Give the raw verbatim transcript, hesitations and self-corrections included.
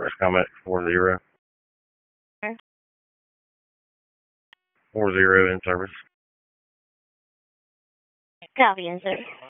First comment, four zero. Okay. Four zero in service. Copy, in service.